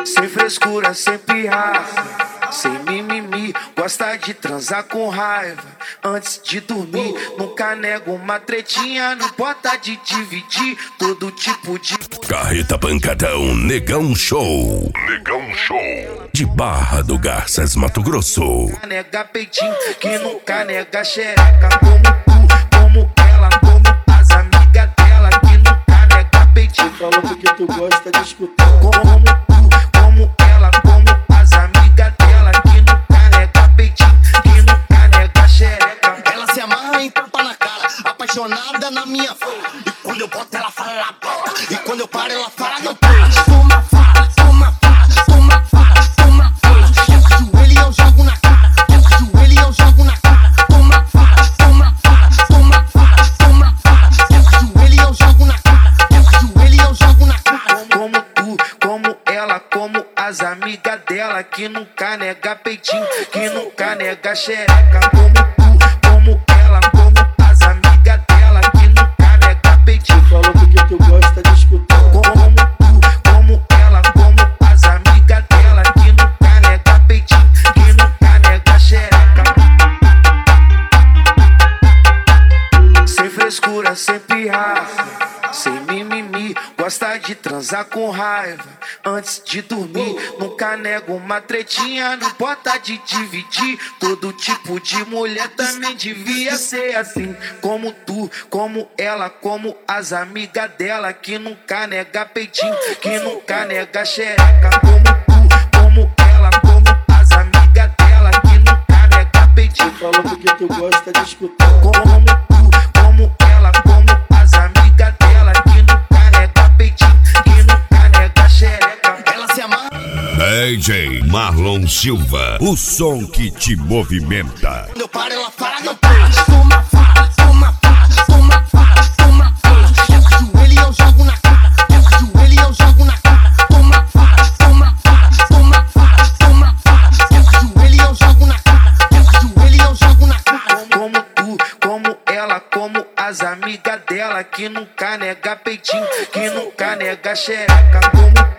Sem frescura, sem pirraça, sem mimimi, gosta de transar com raiva antes de dormir. Nunca nego uma tretinha, não importa de dividir todo tipo de... Carreta Pancadão, Negão Show. Negão Show. De Barra do Garças, Mato Grosso. Nunca nega peitinho, que nunca nega xereca. Como tu, como ela, como as amigas dela, que nunca nega peitinho. Falou porque tu gosta de escutar. Como tu, como ela, como as amigas dela, que nunca nega peitinho, que nunca nega xereca. Ela se amarra em tapa na cara, apaixonada na minha fala. E quando eu boto ela fala bota, e quando eu paro ela fala eu paro. Toma fala, toma fala, toma fala, toma fala. Ela ajoelha e eu jogo na cara, ela ajoelha e eu jogo na cara. Toma fala, toma fala, toma fala, toma fala. Ela ajoelha e eu jogo na cara, ela ajoelha e eu jogo na cara. Como tu, como ela, como as amigas dela, que nunca nega peitinho, que nunca nega xereca. Como tu, como ela, como as amigas dela, que nunca nega peitinho. Falou porque tu gosta de escutar. Como tu, como ela, como as amigas dela, que nunca nega peitinho, que nunca nega xereca. Sem frescura, sem pirraça, sem mimimi, gosta de transar com raiva antes de dormir. Nunca nego uma tretinha, não importa de dividir todo tipo de mulher, também devia ser assim. Como tu, como ela, como as amigas dela, que nunca nega peitinho, que nunca nega xereca. Como tu, como ela, como as amigas dela, que nunca nega peitinho. Falou porque tu gosta de escutar. Como tu, como ela, como as amigas dela, que nunca nega peitinho, que nunca nega xereca. Ela se amarra. DJ Marlon Silva, o som que te movimenta. Quando eu paro ela fala eu paro. Toma fala, toma fala, toma fala, toma fala. Ela ajoelha e eu jogo na cara, ela ajoelha e eu jogo na cara. Toma fala, toma fala, toma fala, toma fala. Ela ajoelha e eu jogo na cara, ela ajoelha e eu jogo na cara. Como tu, como ela, como as amigas dela, que nunca nega peitinho, que nunca nega xereca. Como